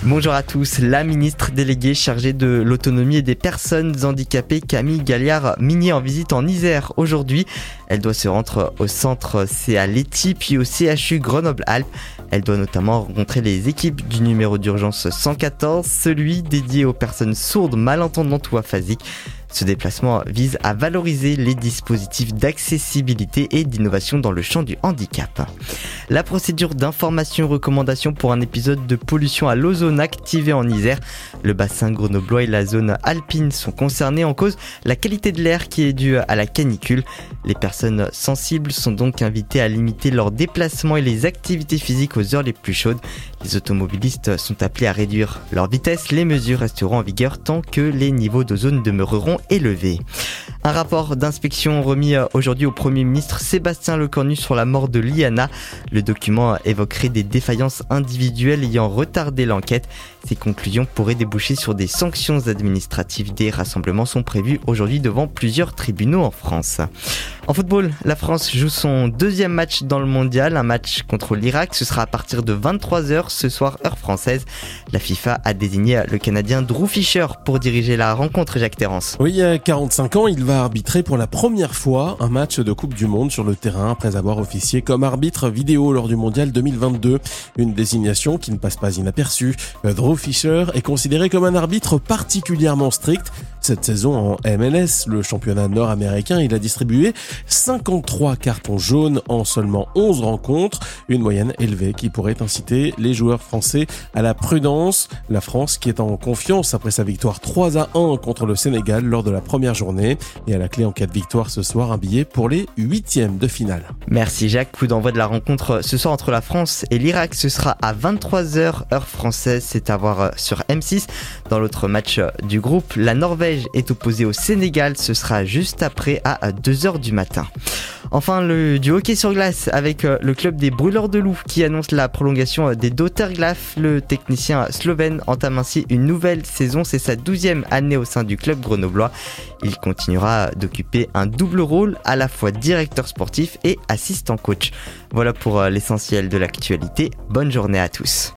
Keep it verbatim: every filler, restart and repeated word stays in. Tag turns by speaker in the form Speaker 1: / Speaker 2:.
Speaker 1: Bonjour à tous. La ministre déléguée chargée de l'autonomie et des personnes handicapées, Camille Galliard-Minier, en visite en Isère aujourd'hui. Elle doit se rendre au centre C A Leti puis au C H U Grenoble-Alpes. Elle doit notamment rencontrer les équipes du numéro d'urgence cent quatorze, celui dédié aux personnes sourdes, malentendantes ou aphasiques. Ce déplacement vise à valoriser les dispositifs d'accessibilité et d'innovation dans le champ du handicap. La procédure d'information-recommandation pour un épisode de pollution à l'ozone activée en Isère. Le bassin grenoblois et la zone alpine sont concernés, en cause la qualité de l'air qui est due à la canicule. Les personnes sensibles sont donc invitées à limiter leurs déplacements et les activités physiques aux heures les plus chaudes. Les automobilistes sont appelés à réduire leur vitesse. Les mesures resteront en vigueur tant que les niveaux d'ozone demeureront élevés. Un rapport d'inspection remis aujourd'hui au Premier ministre Sébastien Lecornu sur la mort de Liana. Le document évoquerait des défaillances individuelles ayant retardé l'enquête. Ces conclusions pourraient déboucher sur des sanctions administratives. Des rassemblements sont prévus aujourd'hui devant plusieurs tribunaux en France. En football, la France joue son deuxième match dans le mondial, un match contre l'Irak. Ce sera à partir de vingt-trois heures ce soir, heure française. La FIFA a désigné le Canadien Drew Fisher pour diriger la rencontre. Jacques Terrance.
Speaker 2: Oui, il y a quarante-cinq ans, il va arbitrer pour la première fois un match de Coupe du Monde sur le terrain après avoir officié comme arbitre vidéo lors du mondial deux mille vingt-deux. Une désignation qui ne passe pas inaperçue. Drew Fisher est considéré comme un arbitre particulièrement strict. Cette saison en M L S, le championnat nord-américain, il a distribué cinquante-trois cartons jaunes en seulement onze rencontres. Une moyenne élevée qui pourrait inciter les joueurs français à la prudence. La France qui est en confiance après sa victoire trois à un contre le Sénégal lors de la première journée. Et à la clé, en cas de victoire ce soir, un billet pour les huitièmes de finale.
Speaker 1: Merci Jacques. Coup d'envoi de la rencontre ce soir entre la France et l'Irak. Ce sera à vingt-trois heures heure française. C'est à voir sur M six. Dans l'autre match du groupe, la Norvège est opposée au Sénégal. Ce sera juste après à deux heures du matin. Enfin, le, du hockey sur glace avec le club des Brûleurs de Loups qui annonce la prolongation des Doterglaf. Le technicien slovène entame ainsi une nouvelle saison. C'est sa douzième année au sein du club grenoblois. Il continuera d'occuper un double rôle, à la fois directeur sportif et assistant coach. Voilà pour l'essentiel de l'actualité. Bonne journée à tous.